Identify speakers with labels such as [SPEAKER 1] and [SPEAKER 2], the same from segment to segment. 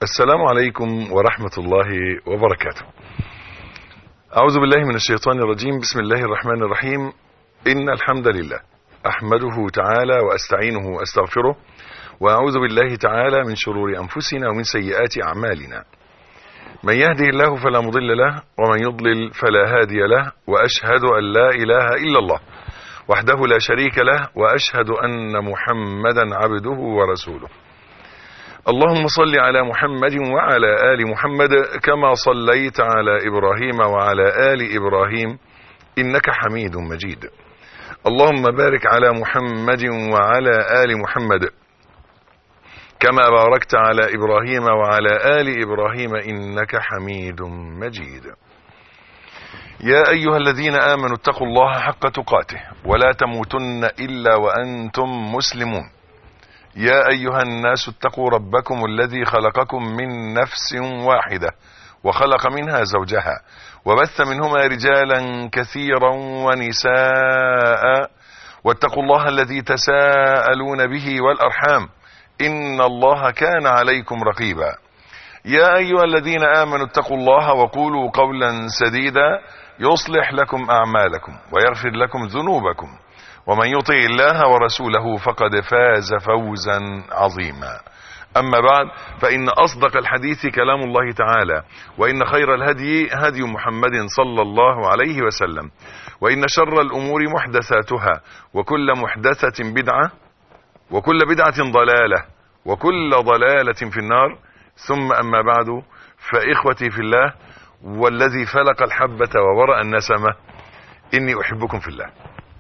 [SPEAKER 1] السلام عليكم ورحمة الله وبركاته. أعوذ بالله من الشيطان الرجيم. بسم الله الرحمن الرحيم. إن الحمد لله أحمده تعالى وأستعينه وأستغفره، وأعوذ بالله تعالى من شرور أنفسنا ومن سيئات أعمالنا. من يهده الله فلا مضل له، ومن يضلل فلا هادي له، وأشهد أن لا إله إلا الله وحده لا شريك له، وأشهد أن محمدا عبده ورسوله. اللهم صل على محمد وعلى آل محمد كما صليت على إبراهيم وعلى آل إبراهيم إنك حميد مجيد. اللهم بارك على محمد وعلى آل محمد كما باركت على إبراهيم وعلى آل إبراهيم إنك حميد مجيد. يا أيها الذين آمنوا اتقوا الله حق تقاته ولا تموتن إلا وأنتم مسلمون. يا أيها الناس اتقوا ربكم الذي خلقكم من نفس واحدة وخلق منها زوجها وبث منهما رجالا كثيرا ونساء، واتقوا الله الذي تساءلون به والأرحام إن الله كان عليكم رقيبا. يا أيها الذين آمنوا اتقوا الله وقولوا قولا سديدا يصلح لكم أعمالكم ويغفر لكم ذنوبكم، ومن يطع الله ورسوله فقد فاز فوزا عظيما. أما بعد، فإن أصدق الحديث كلام الله تعالى، وإن خير الهدي هدي محمد صلى الله عليه وسلم، وإن شر الأمور محدثاتها، وكل محدثة بدعة، وكل بدعة ضلالة، وكل ضلالة في النار. ثم أما بعد، فإخوتي في الله والذي فلق الحبة وورأ النسمة، إني أحبكم في الله،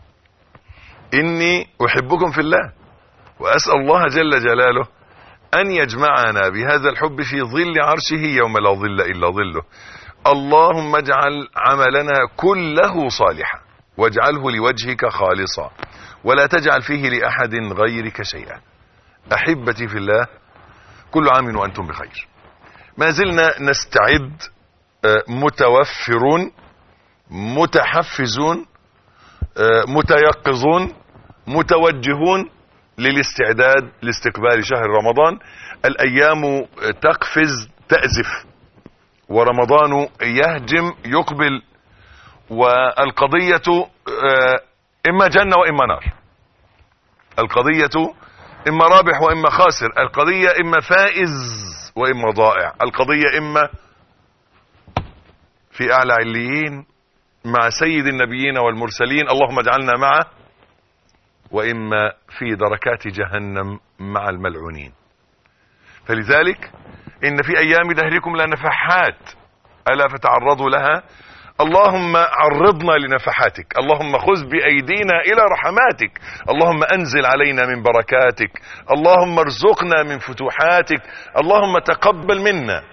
[SPEAKER 1] إني أحبكم في الله، وأسأل الله جل جلاله أن يجمعنا بهذا الحب في ظل عرشه يوم لا ظل إلا ظله. اللهم اجعل عملنا كله صالحا، واجعله لوجهك خالصا، ولا تجعل فيه لأحد غيرك شيئا. أحبتي في الله، كل عام وأنتم بخير. ما زلنا نستعد، متوفرون، متحفزون، متيقظون، متوجهون للاستعداد لاستقبال شهر رمضان. الأيام تقفز تأزف، ورمضان يهجم يقبل، والقضية إما جنة وإما نار، القضية إما رابح وإما خاسر، القضية إما فائز وإما ضائع، القضية إما في أعلى عليين مع سيد النبيين والمرسلين، اللهم اجعلنا معه، وإما في دركات جهنم مع الملعونين. فلذلك إن في أيام دهركم لنفحات ألا فتعرضوا لها. اللهم عرضنا لنفحاتك، اللهم خذ بأيدينا إلى رحماتك، اللهم أنزل علينا من بركاتك، اللهم ارزقنا من فتوحاتك، اللهم تقبل منا،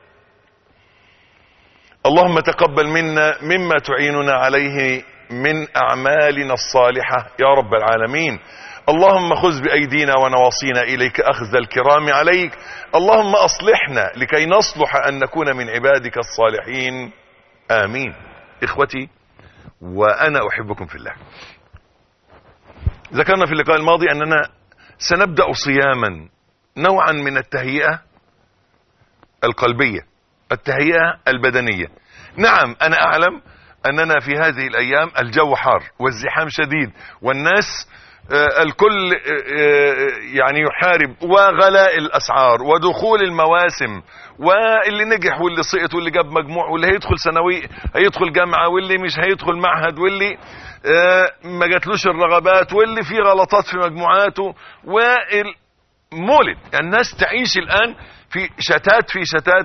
[SPEAKER 1] اللهم تقبل منا مما تعيننا عليه من أعمالنا الصالحة يا رب العالمين. اللهم خذ بأيدينا ونواصينا إليك أخذ الكرام عليك. اللهم أصلحنا لكي نصلح أن نكون من عبادك الصالحين، آمين. إخوتي، وأنا أحبكم في الله. ذكرنا في اللقاء الماضي أننا سنبدأ صياما، نوعا من التهيئة القلبية، التهيئة البدنية. نعم، أنا أعلم أننا في هذه الأيام الجو حار والزحام شديد، والناس الكل يعني يحارب، وغلاء الأسعار ودخول المواسم، واللي نجح واللي سقط واللي جاب مجموع واللي هيدخل ثانوي هيدخل جامعة واللي مش هيدخل معهد واللي ما جاتلوش الرغبات واللي فيه غلطات في مجموعاته، والمولد. الناس تعيش الآن في شتات في شتات.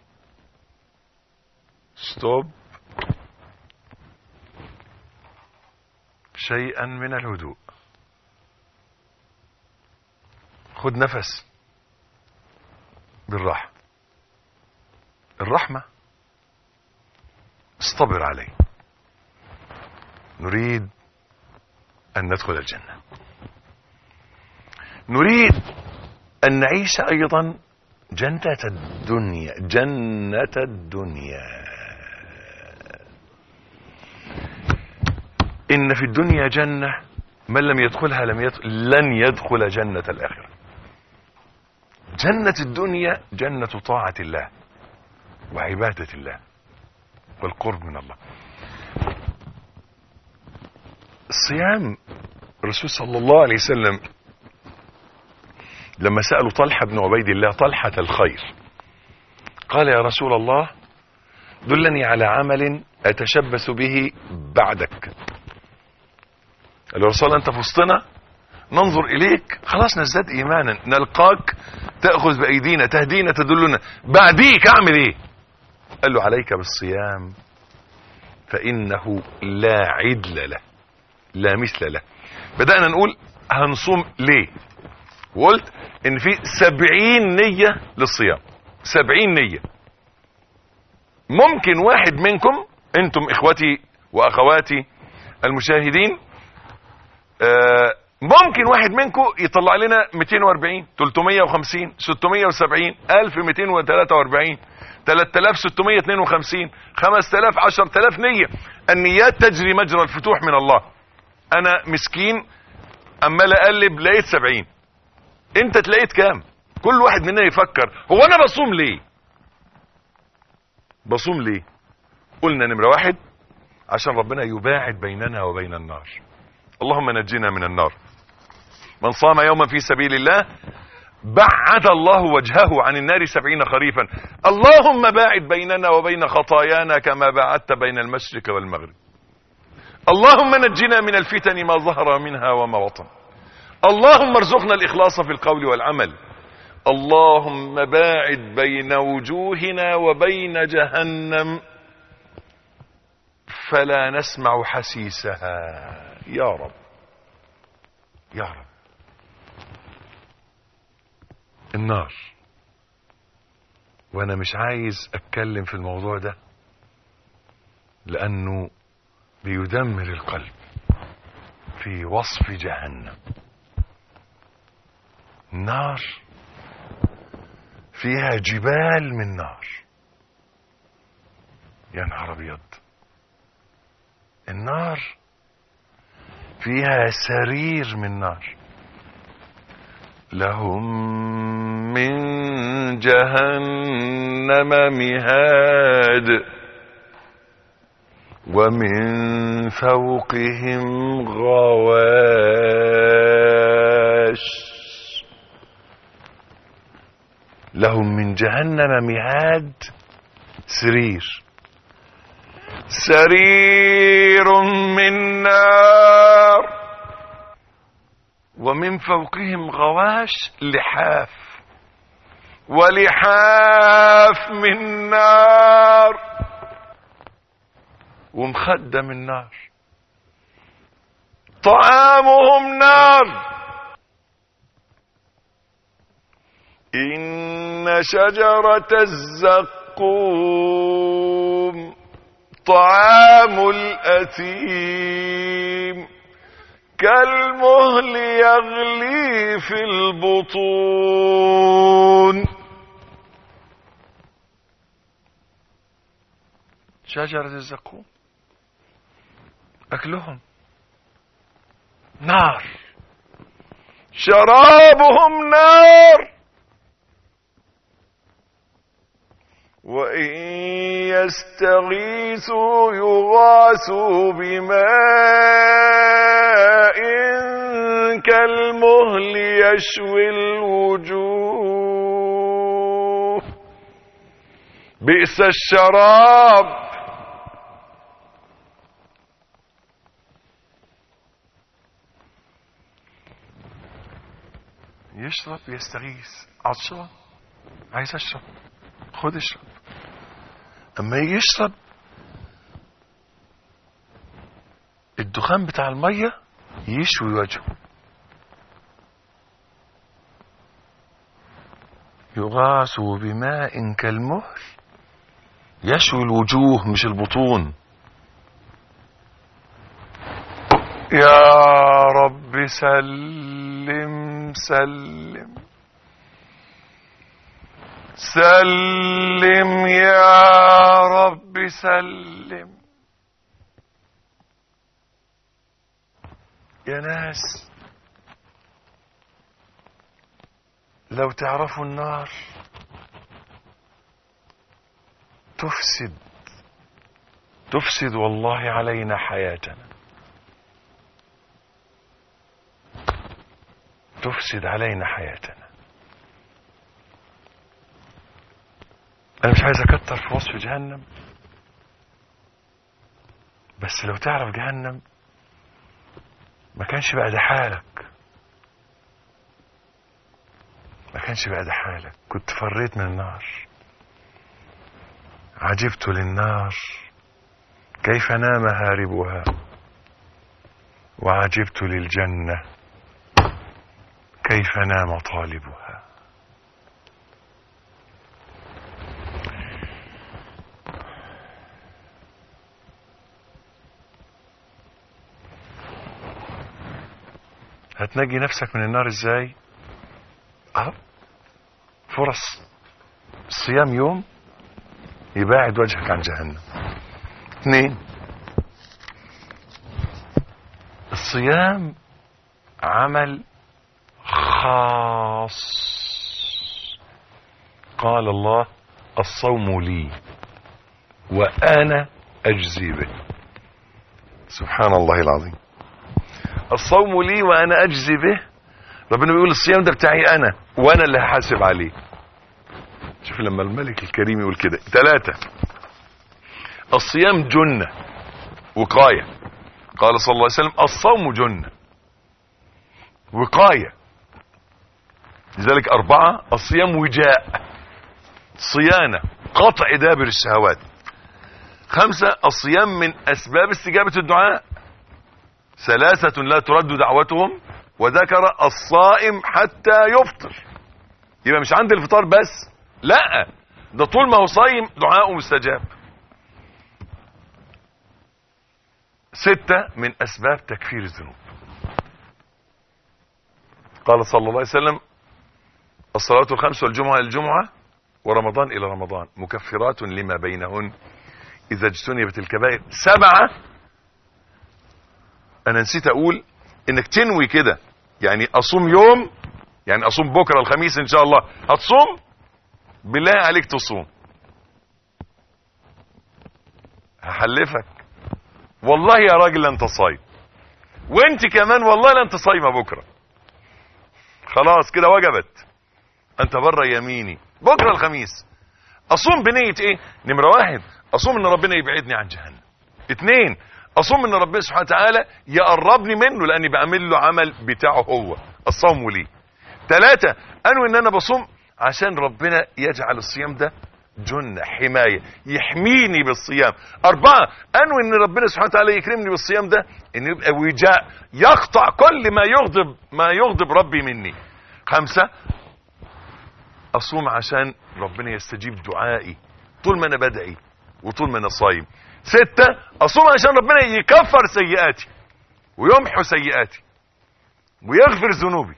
[SPEAKER 1] ستوب، شيئا من الهدوء، خد نفس بالراحة، الرحمة اصطبر عليه. نريد أن ندخل الجنة، نريد أن نعيش أيضا جنة الدنيا، جنة الدنيا. إن في الدنيا جنة من لم يدخلها لن يدخل جنة الآخرة. جنة الدنيا جنة طاعة الله وعبادة الله والقرب من الله. الصيام، الرسول صلى الله عليه وسلم لما سألوا طلحة بن عبيد الله طلحة الخير قال يا رسول الله دلني على عمل أتشبث به بعدك. قال له رسول الله أنت في وسطنا ننظر إليك خلاص نزداد إيمانا، نلقاك تأخذ بأيدينا تهدينا تدلنا، بعديك أعمل إيه؟ قال له عليك بالصيام فإنه لا عدل له لا مثل له. بدأنا نقول هنصوم ليه، وقلت ان في 70 نية للصيام، 70 نية. ممكن واحد منكم انتم اخوتي واخواتي المشاهدين ممكن واحد منكم يطلع لنا 240 350 670 1243 3652 5000 10000 نية. النيات تجري مجرى الفتوح من الله. انا مسكين اما اقلب لقيت 70، انت تلاقيت كام؟ كل واحد مننا يفكر هو انا بصوم ليه؟ بصوم ليه؟ قلنا نمرة واحد عشان ربنا يباعد بيننا وبين النار. اللهم نجينا من النار. من صام يوما في سبيل الله بعد الله وجهه عن النار 70 خريفا. اللهم باعد بيننا وبين خطايانا كما باعدت بين المشرق والمغرب. اللهم نجنا من الفتن ما ظهر منها وما بطن. اللهم ارزقنا الإخلاص في القول والعمل. اللهم باعد بين وجوهنا وبين جهنم فلا نسمع حسيسها يا رب يا رب. النار، وانا مش عايز اتكلم في الموضوع ده لانه بيدمر القلب في وصف جهنم. النار فيها جبال من نار، يا نهار ابيض. النار فيها سرير من نار، لهم من جهنم مهاد ومن فوقهم غواش. لهم من جهنم مهاد، سرير، سرير من نار، ومن فوقهم غواش، لحاف، ولحاف من نار، ومخدة من نار. طعامهم نار. إن شجرة الزقوم طعام الأثيم كالمهل يغلي في البطون. شجرة الزقوم أكلهم نار، شرابهم نار. وإن يستغيثوا يغاثوا بماء كالمهل يشوي الوجوه بئس الشراب. يشرب يستغيث، عطشان عايز اشرب، خد اشرب. اما يجي يشرب الدخان بتاع المية يشوي وجهه. يغاث بماء كالمهل يشوي الوجوه مش البطون. يا رب سلم سلم سلم يا رب سلم. يا ناس لو تعرفوا النار تفسد والله علينا حياتنا، تفسد علينا حياتنا. انا مش عايز اكتر في وصف جهنم، بس لو تعرف جهنم ما كانش بقى ده حالك، ما كانش بقى ده حالك، كنت فريت من النار. عجبت للنار كيف نام هاربها، وعجبت للجنة كيف نام طالبها. هتنجي نفسك من النار ازاي؟ فرص الصيام يوم يباعد وجهك عن جهنم. 2، الصيام عمل خاص. قال الله الصوم لي وأنا أجزي به. سبحان الله العظيم، الصوم لي وأنا أجزي به. ربنا بيقول الصيام ده بتاعي أنا وأنا اللي هحاسب عليه. شوف لما الملك الكريم يقول كده. 3، الصيام جنة وقاية. قال صلى الله عليه وسلم الصوم جنة وقاية. لذلك 4، الصيام وجاء، صيانة، قطع دابر الشهوات. 5، الصيام من أسباب استجابة الدعاء. 3 لا ترد دعوتهم، وذكر الصائم حتى يفطر. يبقى مش عند الفطار بس، لا، ده طول ما هو صايم دعاءه مستجاب. 6، من أسباب تكفير الذنوب. قال صلى الله عليه وسلم الصلوات الخمس والجمعة إلى الجمعة ورمضان إلى رمضان مكفرات لما بينهن إذا اجتنبت الكبائر. 7، أنا نسيت أقول إنك تنوي كده، يعني أصوم يوم، يعني أصوم بكرة الخميس إن شاء الله هتصوم، بالله عليك تصوم. هحلفك والله يا راجل انت صايم، وانت كمان والله لا انت صايمه بكره. خلاص كده وجبت، انت بره يميني. بكره الخميس اصوم بنيه ايه؟ نمره 1 اصوم ان ربنا يبعدني عن جهنم. 2 اصوم ان ربنا سبحانه وتعالى يقربني منه لاني بعمل له عمل بتاعه هو، الصوم لي. 3 انوي ان انا بصوم عشان ربنا يجعل الصيام ده جنة، حماية، يحميني بالصيام. 4 انوي ان ربنا سبحانه وتعالى يكرمني بالصيام ده، ان يبقى وجاء يقطع كل ما يغضب ربي مني. 5 اصوم عشان ربنا يستجيب دعائي طول ما انا بدعي وطول ما انا صايم. 6 اصوم عشان ربنا يكفر سيئاتي ويمحو سيئاتي ويغفر ذنوبي.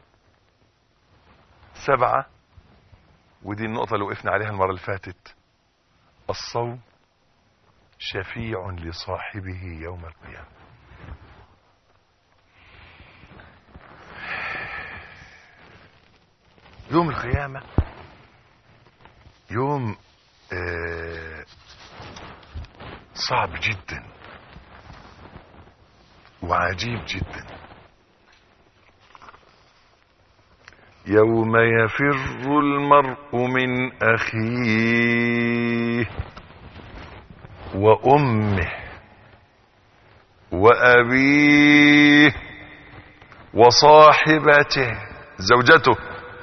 [SPEAKER 1] 7، ودي النقطة اللي وقفنا عليها المرة اللي فاتت، الصوم شفيع لصاحبه يوم القيامة. يوم القيامة يوم صعب جدا وعجيب جدا. يوم يفر المرء من أخيه وأمه وأبيه وصاحبته زوجته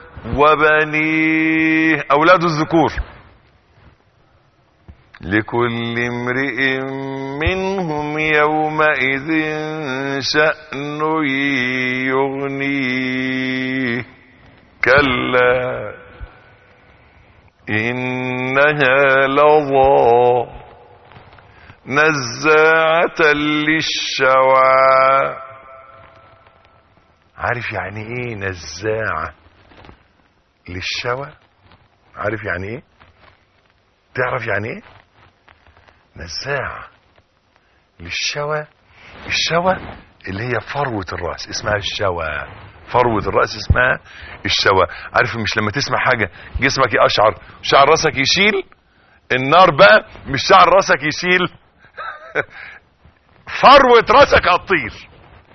[SPEAKER 1] وبنيه أولاد الذكور، لكل امرئ منهم يومئذ شأن يغنيه، كلا إنها لظى نزاعة للشوى. عارف يعني ايه نزاعة للشوى؟ عارف يعني ايه؟ تعرف يعني ايه نزاعة للشوى؟ الشوى اللي هي فروة الرأس اسمها الشوى، فروة الرأس اسمها الشوى. عارف مش لما تسمع حاجة جسمك يقشعر شعر رأسك يشيل؟ النار بقى مش شعر رأسك يشيل فروة رأسك هتطير.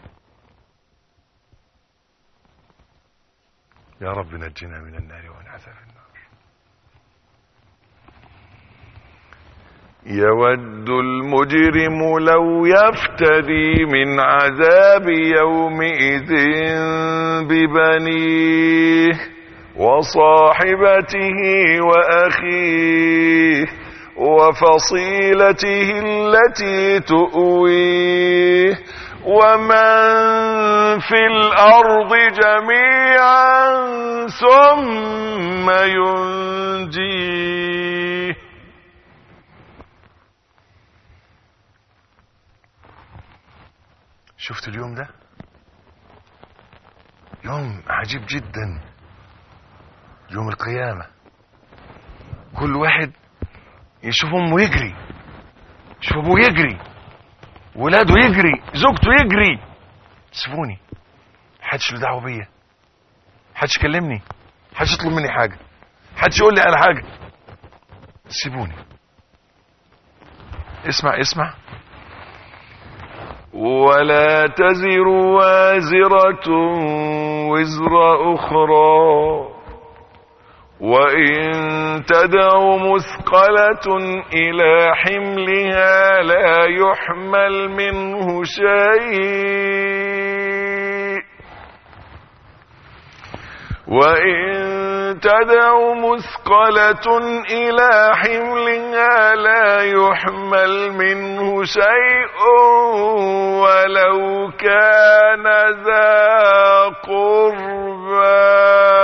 [SPEAKER 1] يا رب نجنا من النار ومن عذاب النار. يود المجرم لو يفتدي من عذاب يومئذ ببنيه وصاحبته وأخيه وفصيلته التي تؤويه ومن في الأرض جميعا ثم ينجيه. شفت اليوم ده؟ يوم عجيب جدا، يوم القيامة. كل واحد يشوف امه يجري، يشوف ابوه يجري، ولاده يجري، زوجته يجري. سيبوني، محدش له دعوه بيا، محدش يكلمني، محدش يطلب مني حاجه، محدش يقول لي على حاجه. سيبوني. اسمع ولا تزر وازرة وزر أخرى وإن تدع مثقلة إلى حملها لا يحمل منه شيء وإن تدع مثقلة إلى حملها لا يحمل منه شيء ولو كان ذا قربى.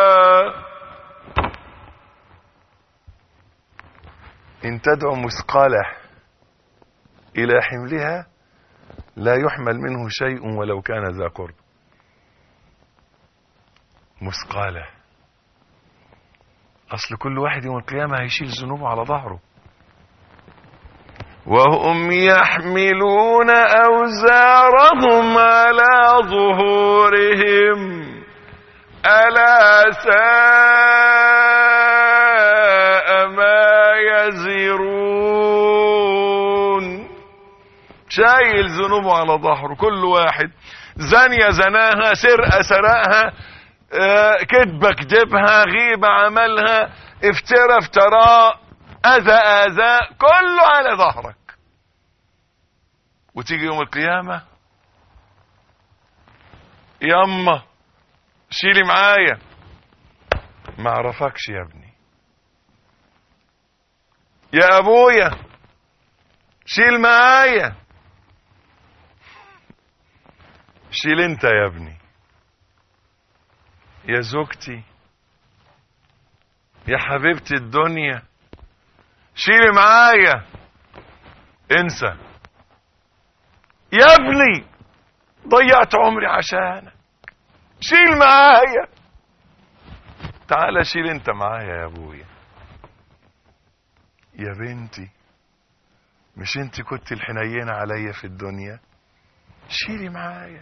[SPEAKER 1] إن تدع مثقلة إلى حملها لا يحمل منه شيء ولو كان ذا قرب. مثقالة، أصل كل واحد يوم القيامة هيشيل ذنوبه على ظهره. وهم يحملون أوزارهم على ظهورهم ألا ساء ما يزرون. شايل ذنوبه على ظهره كل واحد. زانية زناها، سرقة سرقها، كذبة كذبها، غيبة عملها، افترى افتراء، اذى كله على ظهرك. وتيجي يوم القيامة ياما شيلي معايا، ما عرفكش يا ابني. يا ابويا شيل معايا، شيل انت يا ابني. يا زوجتي، يا حبيبتي الدنيا، شيلي معايا. انسى يا ابني، ضيعت عمري عشانك، شيل معايا. تعال شيل انت معايا يا ابويا. يا بنتي، مش انت كنت الحنينة عليا في الدنيا؟ شيلي معايا.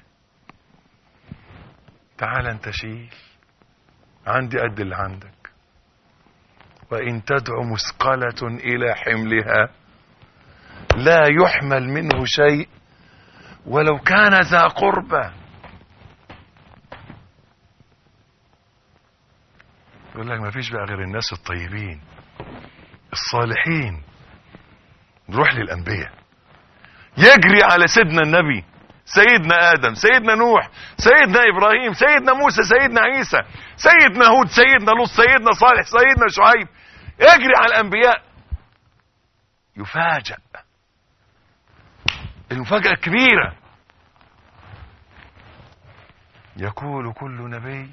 [SPEAKER 1] تعال انت شيل، عندي قد اللي عندك. وإن تدع مثقلة إلى حملها لا يحمل منه شيء ولو كان ذا قربى. يقول لك ما فيش بقى غير الناس الطيبين الصالحين. نروح للأنبياء، يجري على سيدنا النبي، سيدنا آدم، سيدنا نوح، سيدنا إبراهيم، سيدنا موسى، سيدنا عيسى، سيدنا هود، سيدنا لوط، سيدنا صالح، سيدنا شعيب. يجري على الأنبياء، يفاجأ المفاجأة الكبيرة. يقول كل نبي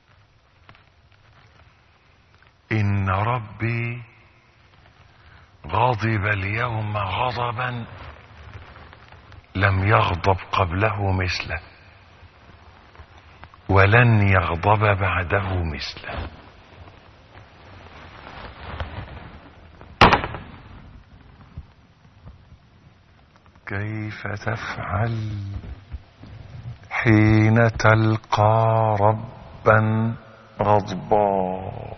[SPEAKER 1] إن ربي غضب اليوم غضبا لم يغضب قبله مثله ولن يغضب بعده مثله. كيف تفعل حين تلقى ربا غضبا.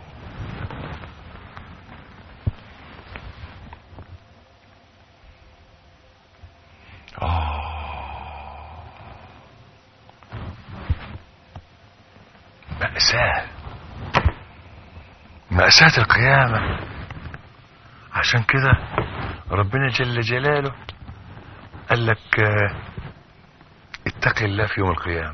[SPEAKER 1] مأساة القيامة. عشان كده ربنا جل جلاله قال لك اتق الله في يوم القيامة.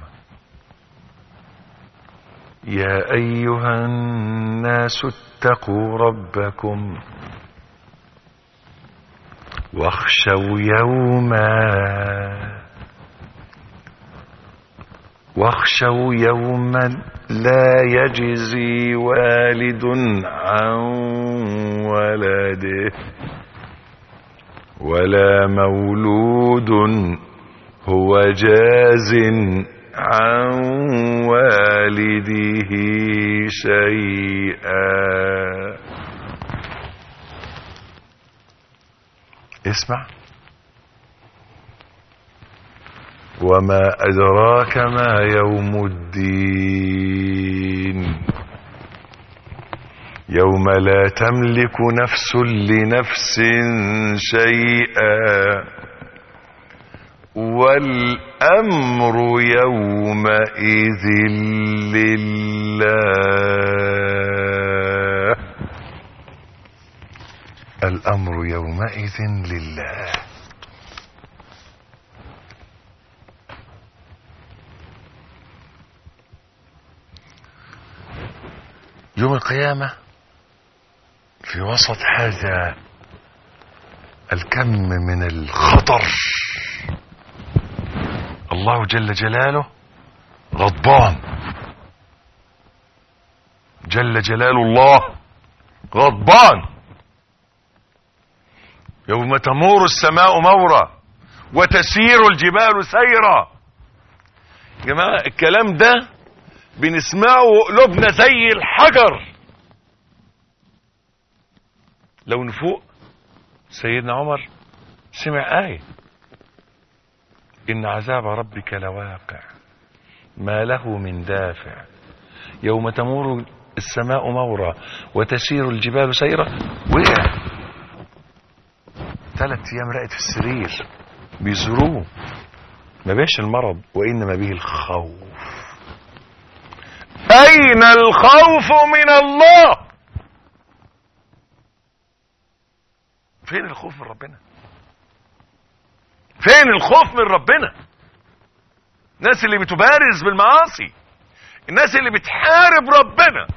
[SPEAKER 1] يا أيها الناس اتقوا ربكم واخشوا يوما لا يجزي والد عن ولده ولا مولود هو جاز عن والده شيئا. اسمع. وما أدراك ما يوم الدين يوم لا تملك نفس لنفس شيئا والأمر يومئذ لله. الأمر يومئذ لله. يوم القيامة في وسط هذا الكم من الخطر الله جل جلاله غضبان. جل جلال الله غضبان. يوم تمور السماء مورا وتسير الجبال سيرا. يا جماعة الكلام ده بنسمعه وقلوبنا زي الحجر. لو نفوق سيدنا عمر سمع آية إن عذاب ربك لواقع ما له من دافع يوم تمور السماء مورا وتسير الجبال سيرا. وقع 3 أيام رقد في السرير بيزوروه. ما بيش المرض وإنما به الخوف. أين الخوف من الله؟ فين الخوف من ربنا؟ فين الخوف من ربنا؟ الناس اللي بتبارز بالمعاصي، الناس اللي بتحارب ربنا،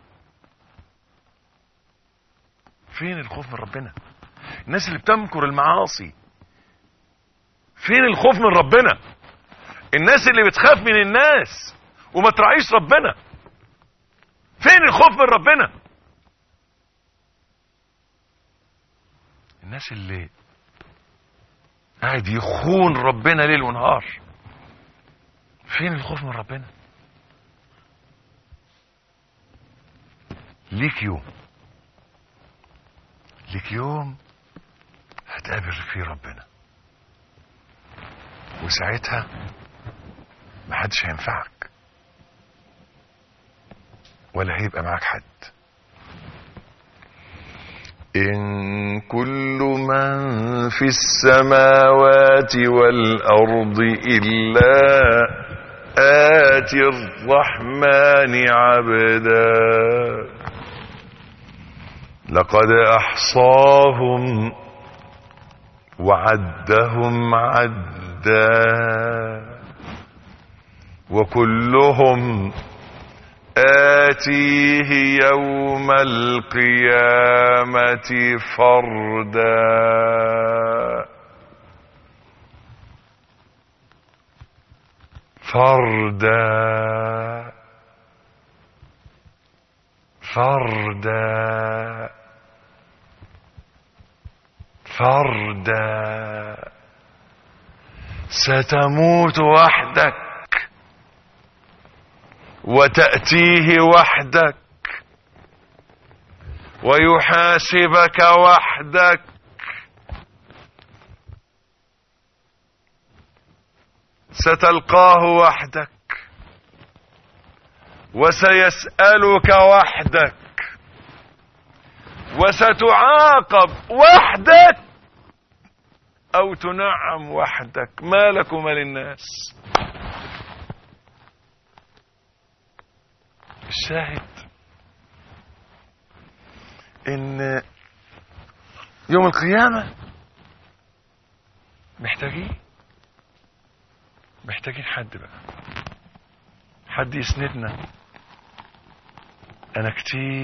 [SPEAKER 1] فين الخوف من ربنا؟ الناس اللي بتمكر المعاصي، فين الخوف من ربنا؟ الناس اللي بتخاف من الناس وما تراعيش ربنا، فين الخوف من ربنا؟ الناس اللي قاعد يخون ربنا ليل ونهار، فين الخوف من ربنا؟ ليك يوم هتقابل فيه ربنا، وساعتها محدش هينفعك ولا هيبقى معاك حد. إن كل من في السماوات والأرض إلا آتي الرحمن عبدا لقد أحصاهم وعدهم عدا وكلهم آتيه يوم القيامة فردا. ستموت وحدك وتأتيه وحدك ويحاسبك وحدك ستلقاه وحدك وسيسألك وحدك وستعاقب وحدك او تنعم وحدك. ما لك وما للناس. الشاهد ان يوم القيامة محتاجين حد بقى، حد يسندنا. انا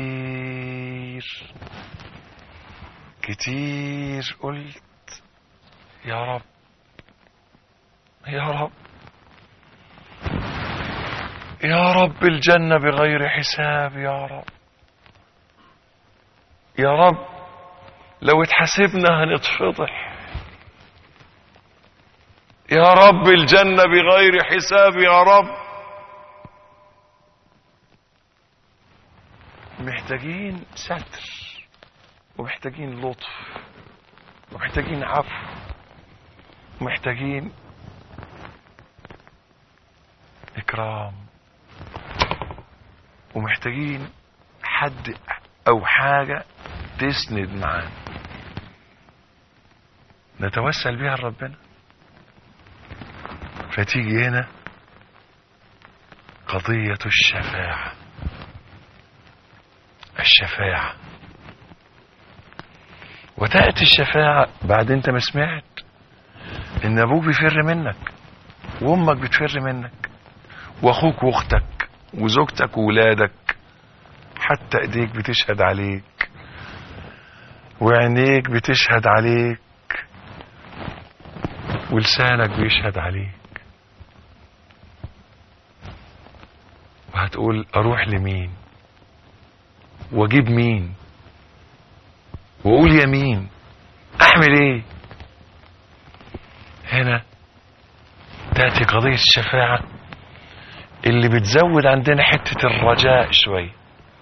[SPEAKER 1] كتير قلت يا رب يا رب يا رب الجنة بغير حساب، يا رب يا رب لو اتحاسبنا هنتفضح، يا رب الجنة بغير حساب، يا رب. محتاجين ستر ومحتاجين لطف ومحتاجين عفو ومحتاجين إكرام ومحتاجين حد أو حاجة تسند معانا نتوسل بيها لربنا. فتيجي هنا قضية الشفاعة. وتأتي الشفاعة بعد انت ما سمعت ان ابوك بيفر منك وامك بتفر منك واخوك واختك وزوجتك وولادك، حتى ايديك بتشهد عليك وعينيك بتشهد عليك ولسانك بيشهد عليك. وهتقول اروح لمين واجيب مين واقول يمين اعمل ايه؟ هنا تأتي قضية الشفاعة اللي بتزود عندنا حتة الرجاء شوي.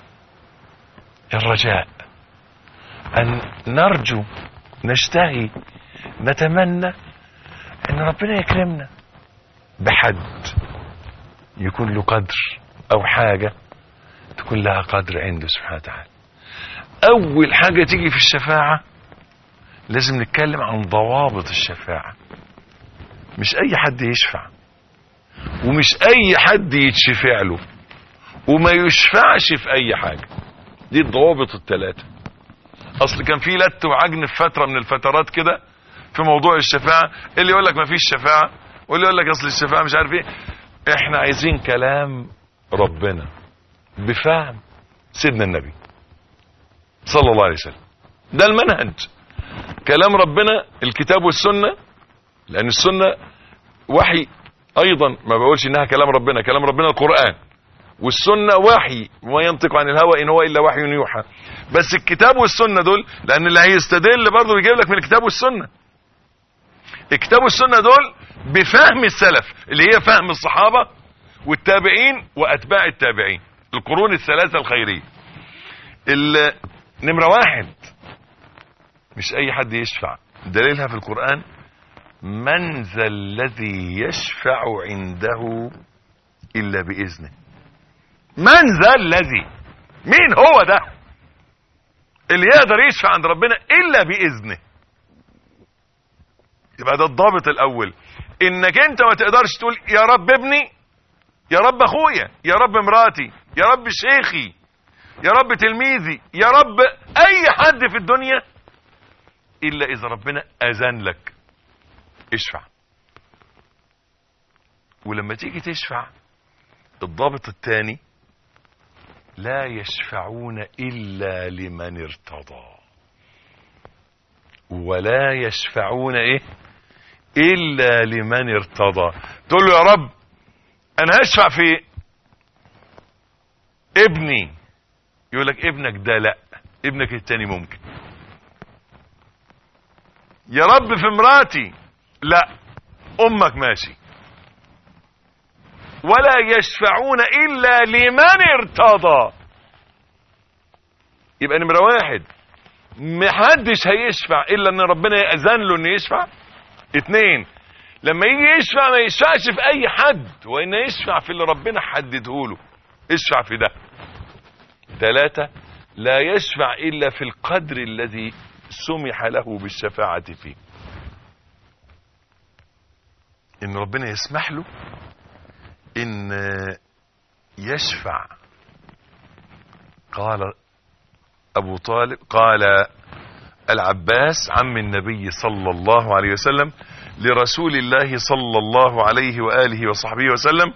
[SPEAKER 1] الرجاء ان نرجو نشتهي نتمنى ان ربنا يكرمنا بحد يكون له قدر او حاجة تكون لها قدر عنده سبحانه وتعالى. اول حاجة تيجي في الشفاعة لازم نتكلم عن ضوابط الشفاعة. مش اي حد يشفع ومش اي حد يتشفع له وما يشفعش في اي حاجة. دي الضوابط الثلاثة. اصل كان في لت وعجن في فترة من الفترات كده في موضوع الشفاعة، اللي يقول لك ما فيش شفاعة واللي يقول لك اصل الشفاعة مش عارف ايه. احنا عايزين كلام ربنا بفهم سيدنا النبي صلى الله عليه وسلم. ده المنهج، كلام ربنا الكتاب والسنة. لان السنة وحي ايضا، ما بقولش انها كلام ربنا، كلام ربنا القرآن، والسنة وحي وما ينطق عن الهوى ان هو الا وحي يوحى. بس الكتاب والسنة دول، لان اللي هيستدل برضه بيجيب لك من الكتاب والسنة. الكتاب والسنة دول بفهم السلف اللي هي فهم الصحابة والتابعين واتباع التابعين، القرون الثلاثة الخيرية. نمرة واحد، مش اي حد يشفع. دليلها في القرآن: من ذا الذي يشفع عنده الا باذنه. من ذا الذي، مين هو ده اللي يقدر يشفع عند ربنا الا باذنه؟ يبقى ده الضابط الاول، انك انت ما تقدرش تقول يا رب ابني، يا رب اخويا، يا رب مراتي، يا رب شيخي، يا رب تلميذي، يا رب اي حد في الدنيا، الا اذا ربنا اذن لك اشفع. ولما تيجي تشفع الضابط الثاني: لا يشفعون الا لمن ارتضى. ولا يشفعون ايه الا لمن ارتضى. تقول له يا رب انا هشفع في ابني، يقول لك ابنك ده لا، ابنك التاني ممكن. يا رب في مراتي، لا، امك ماشي. ولا يشفعون الا لمن ارتضى. يبقى نمرة واحد، محدش هيشفع الا ان ربنا يأذن له انه يشفع. اتنين، لما يجي يشفع ما يشفعش في اي حد، وان يشفع في اللي ربنا حدده له، اشفع في ده. 3 لا يشفع الا في القدر الذي سمح له بالشفاعة فيه، ان ربنا يسمح له ان يشفع. قال ابو طالب، قال العباس عم النبي صلى الله عليه وسلم لرسول الله صلى الله عليه وآله وصحبه وسلم: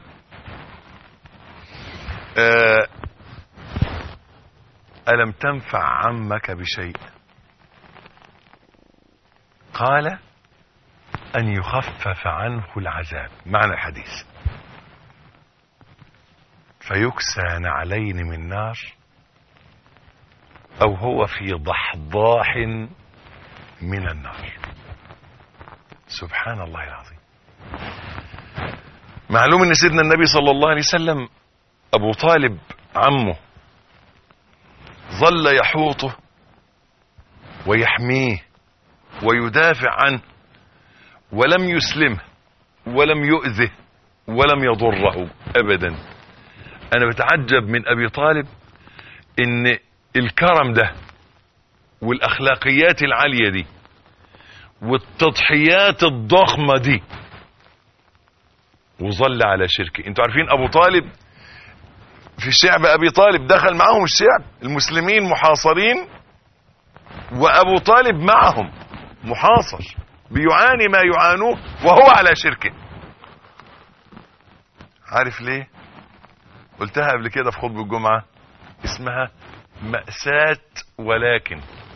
[SPEAKER 1] ألم تنفع عمك بشيء؟ قال: أن يخفف عنه العذاب. معنى الحديث: فيكسى نعلين من نار، أو هو في ضحضاح من النار. سبحان الله العظيم. معلوم ان سيدنا النبي صلى الله عليه وسلم ابو طالب عمه ظل يحوطه ويحميه ويدافع عنه، ولم يسلمه ولم يؤذه ولم يضره ابدا. انا بتعجب من ابي طالب ان الكرم ده والاخلاقيات العالية دي والتضحيات الضخمة دي، وظل على شركه. انتوا عارفين ابو طالب في شعب ابي طالب دخل معهم الشعب، المسلمين محاصرين وابو طالب معهم محاصر بيعاني ما يعانوه وهو على شركه. عارف ليه؟ قلتها قبل كده في خطبة الجمعة، اسمها مأساة ولكن.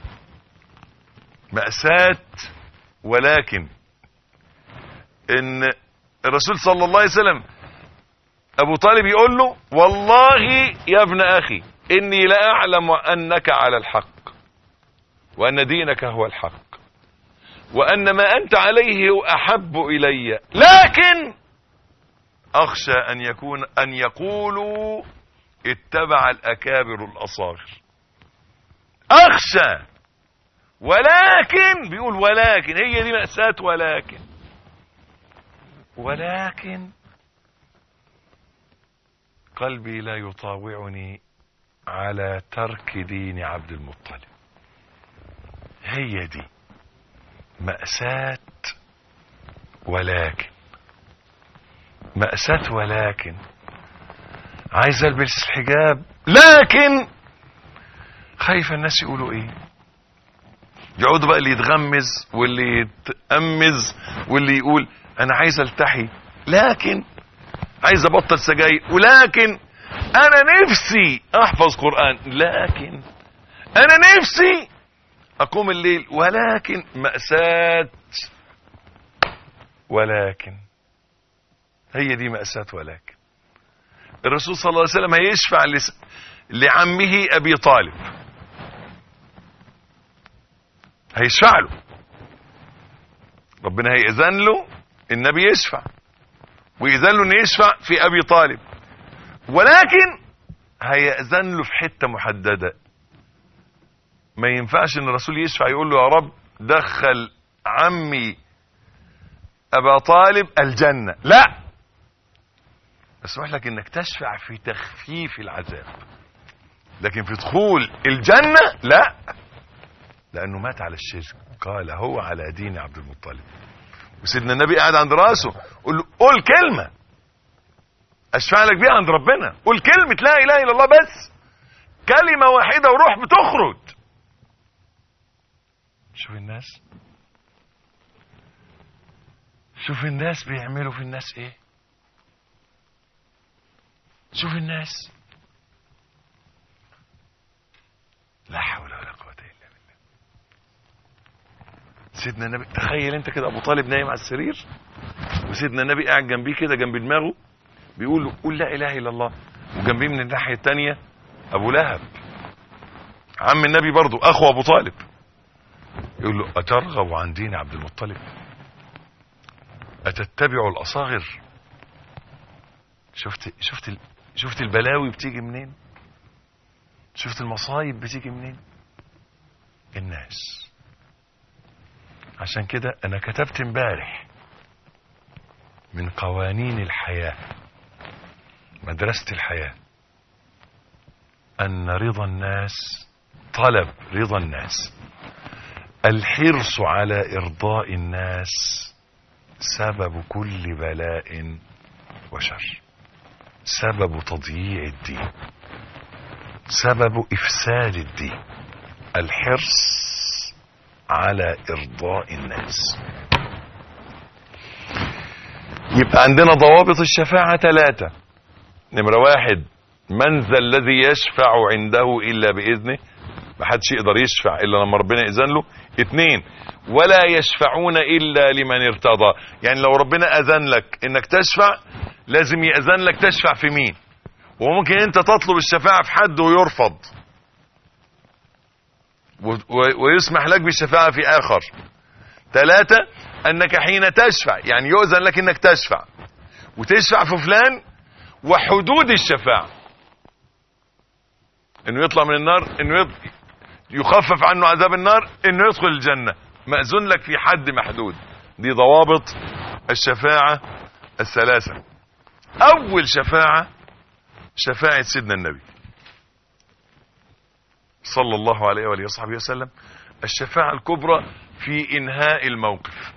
[SPEAKER 1] مأساة ولكن ان الرسول صلى الله عليه وسلم ابو طالب يقول له: والله يا ابن اخي اني لا اعلم انك على الحق، وان دينك هو الحق، وان ما انت عليه احب الي، لكن اخشى ان يقولوا اتبع الاكابر الاصاغر. اخشى، ولكن بيقول ولكن، هي دي مأساة ولكن قلبي لا يطاوعني على ترك دين عبد المطلب. هي دي مأساة ولكن. مأساة ولكن عايز البس الحجاب، لكن خايف الناس يقولوا ايه، يقعدوا بقى اللي يتغمز واللي يتأمز واللي يقول انا عايز التحي، لكن عايز ابطل سجاير، ولكن انا نفسي احفظ قرآن، لكن انا نفسي اقوم الليل، ولكن مأساة ولكن. هي دي مأساة ولكن. الرسول صلى الله عليه وسلم هيشفع لعمه ابي طالب، هيشفع له، ربنا هيأذن له النبي يشفع، ويأذن له انه يشفع في ابي طالب، ولكن هيأذن له في حتة محددة. ما ينفعش ان الرسول يشفع يقول له: يا رب دخل عمي ابا طالب الجنة، لا، اسمح لك انك تشفع في تخفيف العذاب، لكن في دخول الجنة لا، لانه مات على الشرك. قال: هو على دين عبد المطلب. وسيدنا النبي قاعد عند راسه، قول له: قول كلمة اشفع لك بيها عند ربنا، قول كلمة لا اله الا الله، بس كلمة واحدة وروح بتخرج. شوف الناس بيعملوا في الناس ايه. شوف الناس، لا حول ولا قوة الا بالله. سيدنا النبي، تخيل انت كده ابو طالب نايم على السرير، وسيدنا النبي قاعد جنبيه كده جنب دماغه بيقول له: قول لا اله الا الله، وجنبيه من الناحية التانية ابو لهب عم النبي برضو اخو ابو طالب، يقول له: اترغب عن دين عبد المطلب؟ اتتبع الاصاغر؟ شفت البلاوي بتيجي منين؟ شفت المصايب بتيجي منين؟ الناس. عشان كده انا كتبت امبارح من قوانين الحياة، مدرسة الحياة، أن رضا الناس، طلب رضا الناس، الحرص على إرضاء الناس سبب كل بلاء وشر، سبب تضييع الدين، سبب إفساد الدين، الحرص على إرضاء الناس. يبقى عندنا ضوابط الشفاعة 3. نمرة 1، من ذا الذي يشفع عنده إلا بإذنه، محدش يقدر يشفع إلا لما ربنا يأذن له. 2، ولا يشفعون إلا لمن ارتضى، يعني لو ربنا أذن لك إنك تشفع لازم يأذن لك تشفع في مين، وممكن أنت تطلب الشفاعة في حد ويرفض ويسمح لك بالشفاعة في آخر. 3، أنك حين تشفع، يعني يؤذن لك إنك تشفع وتشفع في فلان، وحدود الشفاعة إنه يطلع من النار، إنه يخفف عنه عذاب النار، إنه يدخل الجنة، مأذون لك في حد محدود. دي ضوابط الشفاعة 3. أول شفاعة شفاعة سيدنا النبي صلى الله عليه وآله وصحبه وسلم، الشفاعة الكبرى في إنهاء الموقف.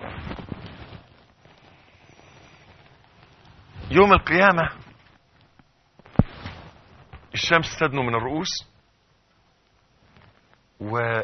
[SPEAKER 1] يوم القيامة الشمس تدنو من الرؤوس ويشتد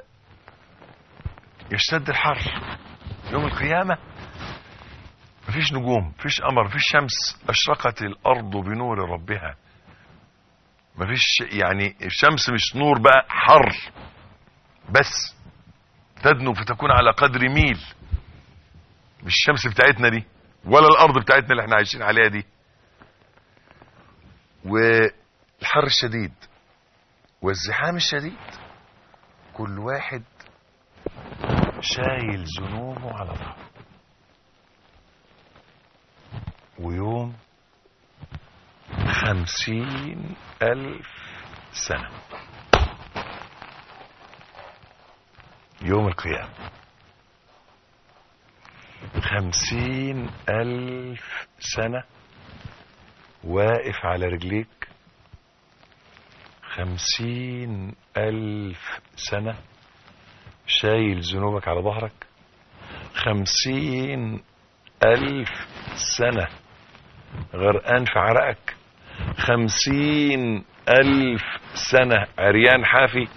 [SPEAKER 1] الحر. يوم القيامة مفيش نجوم، مفيش قمر، مفيش شمس، أشرقت الأرض بنور ربها. مفيش، يعني الشمس مش نور بقى، حر بس، تدنو فتكون على قدر ميل. مش الشمس بتاعتنا دي ولا الأرض بتاعتنا اللي احنا عايشين عليها دي. والحر الشديد والزحام الشديد، كل واحد شايل ذنوبه على ظهره. ويوم 50,000 سنة، يوم القيامة 50,000 سنة واقف على رجليك، 50,000 سنة شايل ذنوبك على ظهرك، 50,000 سنة غرقان في عرقك، 50,000 سنة عريان حافي،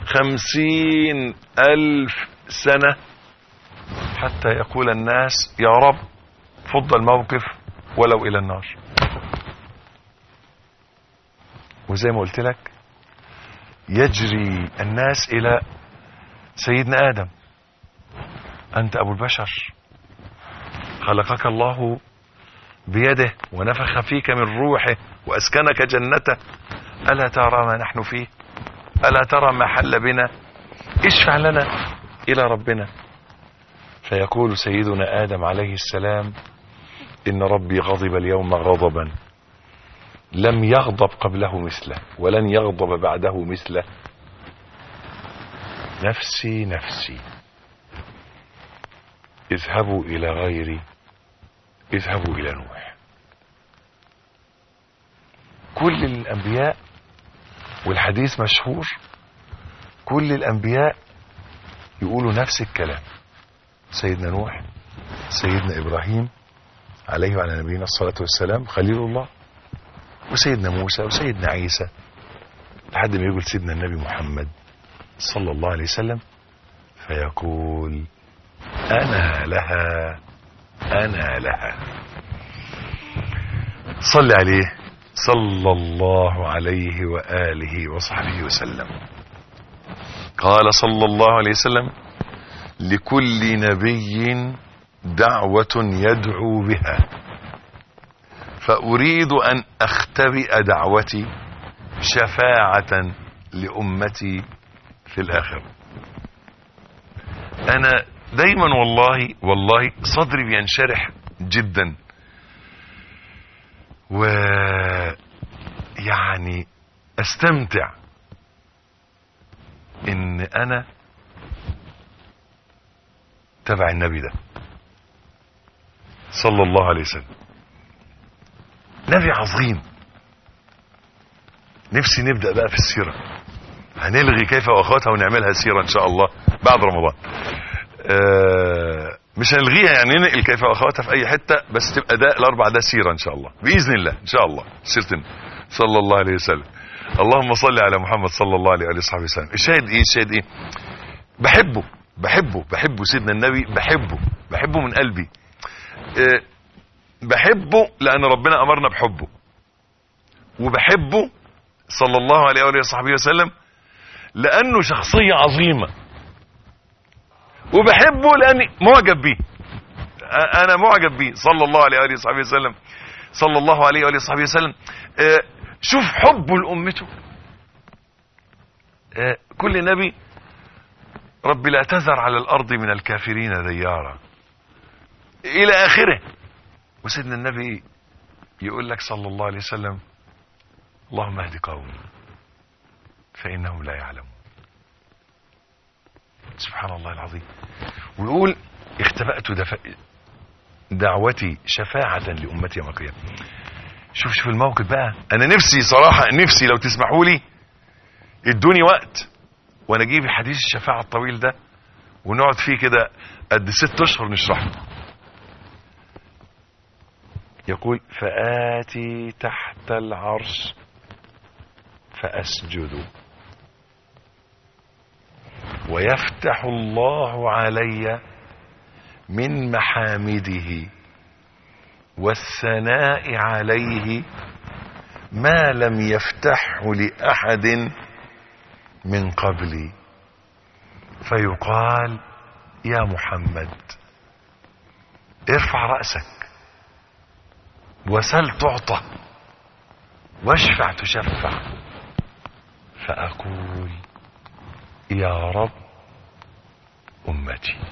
[SPEAKER 1] 50,000 سنة حتى يقول الناس يا رب فض الموقف ولو إلى النار. وزي ما قلت لك يجري الناس إلى سيدنا آدم، أنت أبو البشر، خلقك الله بيده ونفخ فيك من روحه وأسكنك جنته، ألا ترى ما نحن فيه؟ ألا ترى ما حل بنا؟ اشفع لنا إلى ربنا. فيقول سيدنا آدم عليه السلام إن ربي غضب اليوم غضبا لم يغضب قبله مثله ولن يغضب بعده مثله، نفسي نفسي، اذهبوا إلى غيري، اذهبوا إلى نوح. كل الأنبياء، والحديث مشهور، كل الأنبياء يقولوا نفس الكلام. سيدنا نوح، سيدنا إبراهيم عليه وعلى نبينا الصلاة والسلام خليل الله، وسيدنا موسى وسيدنا عيسى، لحد ما يقول سيدنا النبي محمد صلى الله عليه وسلم فيقول أنا لها أنا لها. صل عليه صلى الله عليه وآله وصحبه وسلم. قال صلى الله عليه وسلم لكل نبي دعوة يدعو بها، فأريد أن أختبئ دعوتي شفاعة لأمتي في الآخرة. أنا دايما والله صدري بينشرح جدا، ويعني استمتع ان انا تبع النبي ده صلى الله عليه وسلم. نبي عظيم. نفسي نبدأ بقى في السيرة. هنلغي كيف واخواتها ونعملها سيرة ان شاء الله بعد رمضان. مش هنلغيها يعني، ننقل كيف واخواتها في اي حتة، بس تبقى ده الاربع ده سيرة ان شاء الله باذن الله ان شاء الله. سيرة صلى الله عليه وسلم. اللهم صل على محمد صلى الله عليه وصحبه وسلم. الشاهد ايه؟ بحبه سيدنا النبي، بحبه من قلبي. بحبه لان ربنا امرنا بحبه، وبحبه صلى الله عليه وصحبه وسلم لانه شخصية عظيمة، وبحبه لاني معجب بيه. انا معجب بيه صلى الله عليه وصحبه وسلم. صلى الله عليه وصحبه وسلم. شوف حبه لأمته. كل نبي رب لا تذر على الأرض من الكافرين ديارا إلى آخره. وسيدنا النبي يقول لك صلى الله عليه وسلم اللهم اهد قومي فإنهم لا يعلمون. سبحان الله العظيم. ويقول اختبأت دعوتي شفاعة لأمتي يوم القيامة. شوف الموقف بقى. انا نفسي صراحة، نفسي لو تسمحوا لي ادوني وقت وانا اجيب حديث الشفاعة الطويل ده ونقعد فيه كده قد 6 اشهر نشرحه. يقول فآتي تحت العرش فأسجد ويفتح الله علي من محامده والثناء عليه ما لم يفتحه لأحد من قبلي، فيقال يا محمد ارفع رأسك وسل تعطى واشفع تشفع، فأقول يا رب أمتي.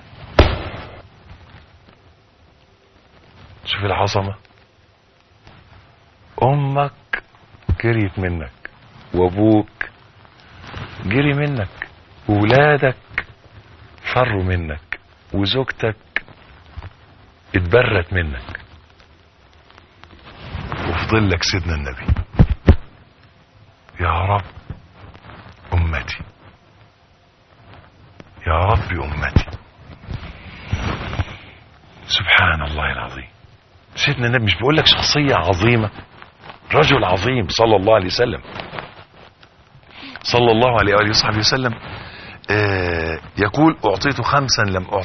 [SPEAKER 1] شوف العظمة. أمك جريت منك، وأبوك جري منك، وولادك فروا منك، وزوجتك اتبرت منك، وفضل لك سيدنا النبي. يا رب أمتي، يا رب أمتي. سبحان الله العظيم. سيدنا النبي مش بيقول لك شخصية عظيمة، رجل عظيم صلى الله عليه وسلم. صلى الله عليه وصحبه وسلم. يقول أعطيت 5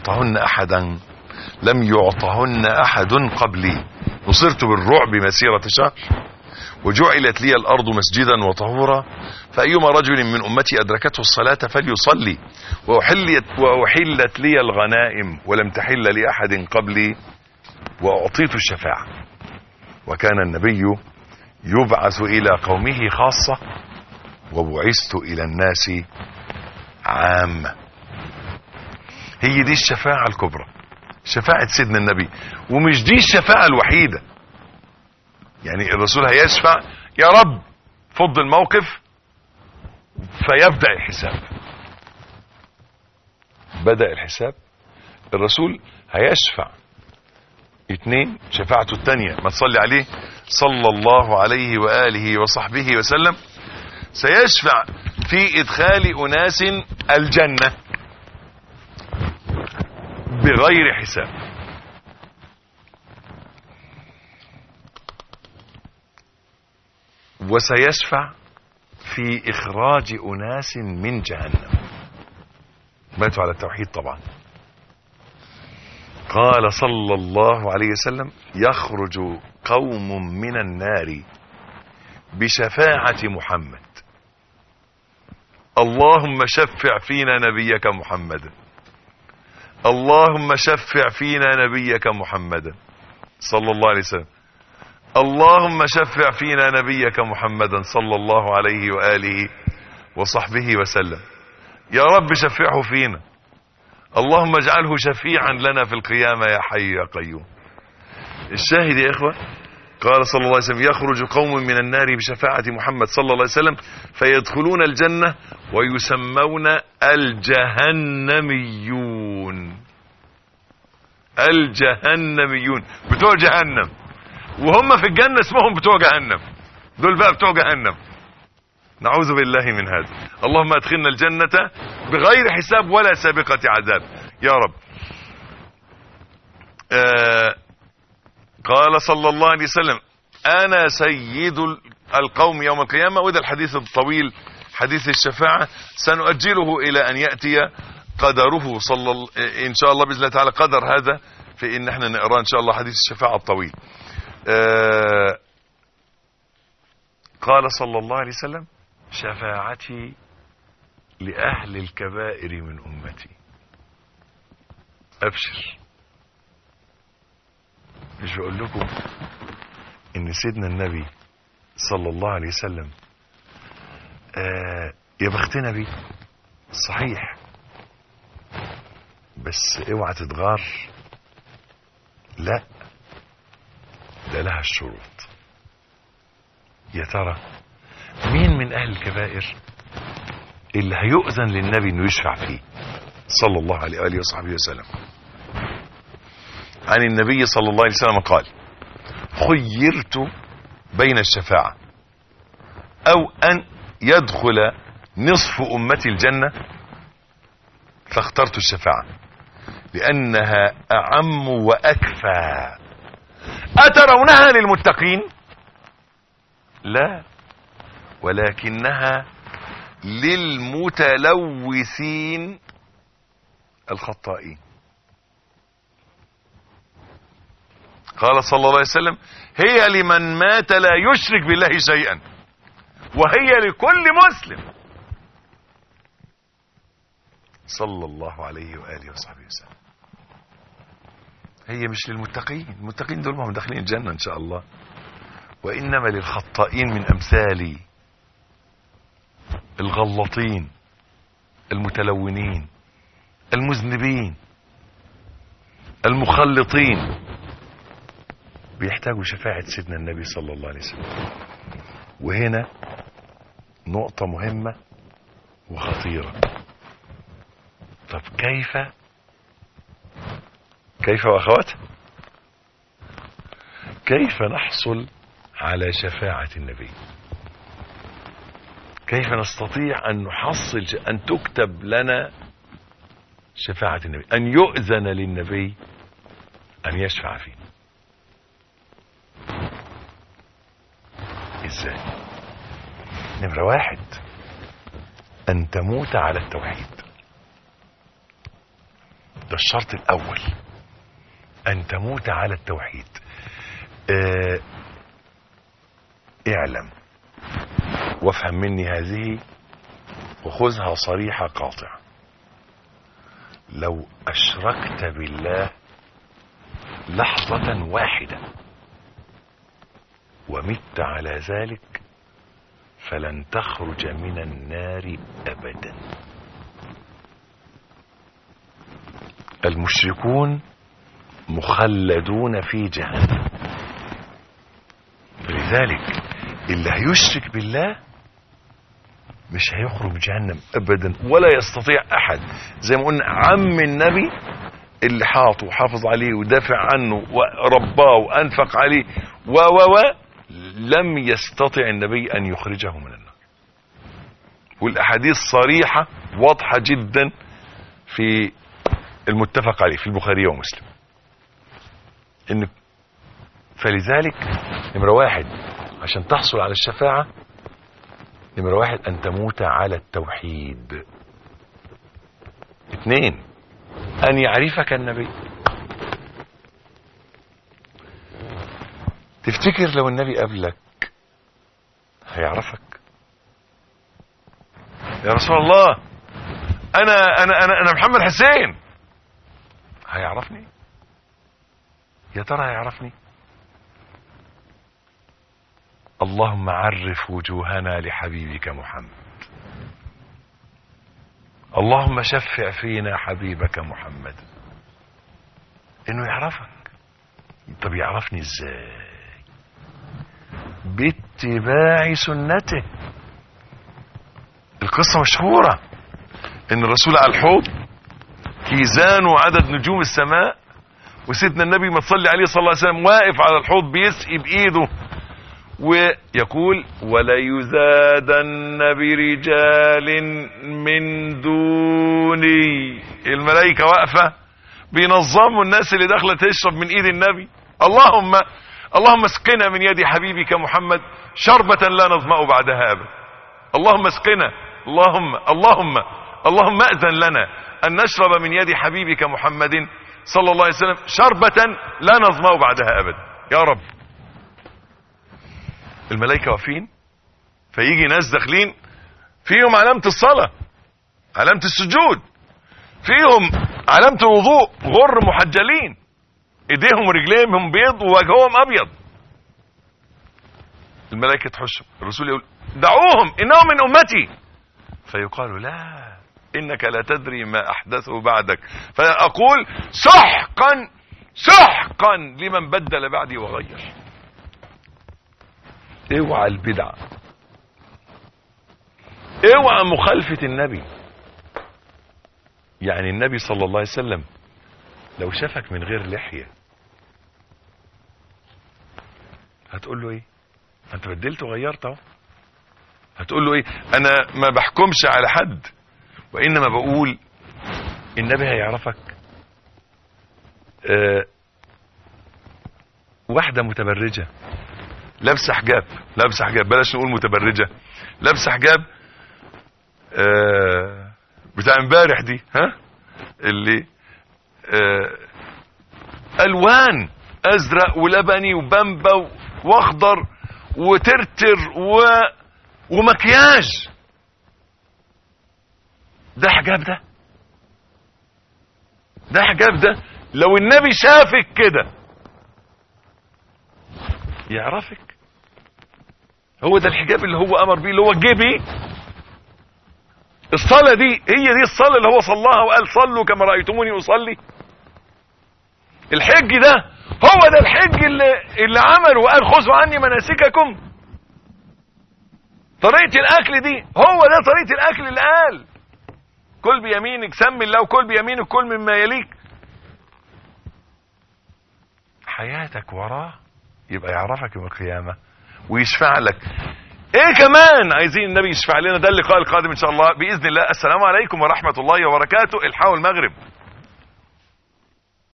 [SPEAKER 1] لم يعطهن أحد قبلي، نصرت بالرعب مسيرة شهر، وجعلت لي الأرض مسجدا وطهورا، فأيما رجل من أمتي أدركته الصلاة فليصلي، وأحلت لي الغنائم ولم تحل لأحد قبلي، وأعطيت الشفاعة. وكان النبي يبعث إلى قومه خاصة، وبعثت إلى الناس عامة. هي دي الشفاعة الكبرى، شفاعة سيدنا النبي. ومش دي الشفاعة الوحيدة، يعني الرسول هيشفع يا رب فض الموقف فيبدأ الحساب. بدأ الحساب، الرسول هيشفع 2، شفاعته الثانية ما تصلي عليه صلى الله عليه وآله وصحبه وسلم، سيشفع في إدخال أناس الجنة بغير حساب. وسيشفع في إخراج أناس من جهنم ماتوا على التوحيد طبعا. قال صلى الله عليه وسلم يخرج قوم من النار بشفاعة محمد، اللهم شفع فينا نبيك محمدا، اللهم شفع فينا نبيك محمدا صلى الله عليه وسلم، اللهم شفع فينا نبيك محمدا صلى الله عليه وآله وصحبه وسلم. يا رب شفعه فينا، اللهم اجعله شفيعا لنا في القيامة يا حي يا قيوم. الشاهد يا إخوة، قال صلى الله عليه وسلم يخرج قوم من النار بشفاعة محمد صلى الله عليه وسلم فيدخلون الجنة ويسمون الجهنميون. الجهنميون بتوع جهنم. وهم في الجنة اسمهم بتوع جهنم. دول بقى بتوع جهنم، نعوذ بالله من هذا. اللهم ادخلنا الجنة بغير حساب ولا سابقة عذاب يا رب. قال صلى الله عليه وسلم انا سيد القوم يوم القيامة. وده الحديث الطويل حديث الشفاعة سنؤجله الى ان يأتي قدره ان شاء الله باذن الله تعالى. قدر هذا في ان احنا نقرأ ان شاء الله حديث الشفاعة الطويل. قال صلى الله عليه وسلم شفاعتي لأهل الكبائر من أمتي. أبشر. مش بقول لكم إن سيدنا النبي صلى الله عليه وسلم يا بختنا بيه صحيح، بس اوعى تتغار، لا ده لها الشروط. يا ترى مين من اهل الكبائر اللي هيؤذن للنبي انه يشفع فيه صلى الله عليه وآله وصحبه وسلم؟ عن النبي صلى الله عليه وسلم قال خيرت بين الشفاعة او ان يدخل نصف امتي الجنة فاخترت الشفاعة لانها اعم واكفى. اترونها للمتقين؟ لا، ولكنها للمتلوثين الخطائين. قال صلى الله عليه وسلم هي لمن مات لا يشرك بالله شيئا وهي لكل مسلم صلى الله عليه وآله وصحبه وسلم. هي مش للمتقين، المتقين دول ما هم داخلين الجنة ان شاء الله، وإنما للخطائين من أمثالي، الغلطين المتلونين المذنبين المخلطين، بيحتاجوا شفاعة سيدنا النبي صلى الله عليه وسلم. وهنا نقطة مهمة وخطيرة. طب كيف وأخوات كيف نحصل على شفاعة النبي؟ كيف نستطيع أن نحصل أن تكتب لنا شفاعة النبي، أن يؤذن للنبي أن يشفع فينا؟ إزاي؟ نمرة واحد أن تموت على التوحيد، ده الشرط الأول، أن تموت على التوحيد. اعلم وافهم مني هذه وخذها صريحة قاطعة: لو أشركت بالله لحظة واحدة ومت على ذلك فلن تخرج من النار أبدا. المشركون مخلدون في جهنم، لذلك اللي هيشرك بالله مش هيخرج من جهنم ابدا، ولا يستطيع احد. زي ما قلنا عم النبي اللي حاطه وحافظ عليه ودافع عنه ورباه وانفق عليه لم يستطع النبي ان يخرجه من النار. والاحاديث صريحة واضحة جدا في المتفق عليه في البخاري ومسلم. فلذلك نمرة واحد عشان تحصل على الشفاعة، نمرة واحد أن تموت على التوحيد. 2 أن يعرفك النبي. تفتكر لو النبي قبلك هيعرفك؟ يا رسول الله أنا محمد حسين، هيعرفني؟ يا ترى هيعرفني؟ اللهم عرف وجوهنا لحبيبك محمد، اللهم شفع فينا حبيبك محمد. انه يعرفك. طب يعرفني ازاي؟ باتباع سنته. القصة مشهورة ان الرسول على الحوض كيزان وعدد نجوم السماء وسيدنا النبي ما تصلي عليه صلى الله عليه وسلم واقف على الحوض بيسقي بايده ويقول وليزادن برجال من دوني. الملائكة واقفة بينظموا الناس اللي داخله تشرب من ايد النبي. اللهم اسقنا من يد حبيبك محمد شربة لا نظمأ بعدها ابدا. اللهم اسقنا، اللهم اذن لنا ان نشرب من يد حبيبك محمد صلى الله عليه وسلم شربة لا نظمأ بعدها ابدا يا رب. الملائكة واقفين، فيجي ناس داخلين فيهم علامة الصلاة، علامة السجود، فيهم علامة الوضوء، غر محجلين، ايديهم ورجليهم بيض ووجههم ابيض. الملائكة تحشم، الرسول يقول دعوهم انهم من امتي، فيقال لا انك لا تدري ما احدثه بعدك، فاقول سحقا لمن بدل بعدي وغير. اوعى البدع، اوعى مخالفة النبي. يعني النبي صلى الله عليه وسلم لو شافك من غير لحية هتقول له ايه؟ انت بدلت وغيرت اهو. هتقول له ايه؟ انا ما بحكمش على حد، وانما بقول النبي هيعرفك. واحدة متبرجة لابسه حجاب، بلاش نقول متبرجة، لابسه حجاب بتاع امبارح دي، ها اللي الوان ازرق ولبني وبامبا واخضر وترتر ومكياج. ده حجاب؟ ده حجاب؟ ده لو النبي شافك كده يعرفك. هو ده الحجاب اللي هو امر بيه، اللي هو جه بيه. الصلاة دي هي دي الصلاة اللي هو صلاها وقال صلوا كما رأيتموني أصلي. الحج ده هو ده الحج اللي عمل وقال خذوا عني مناسككم. طريقة الأكل دي هو ده طريقة الأكل اللي قال كل بيمينك سمي الله وكل بيمينك كل مما يليك. حياتك وراه يبقى يعرفك يوم القيامة ويشفع لك. ايه كمان عايزين النبي يشفع لنا؟ ده اللقاء القادم ان شاء الله باذن الله. السلام عليكم ورحمة الله وبركاته. الحقوا المغرب.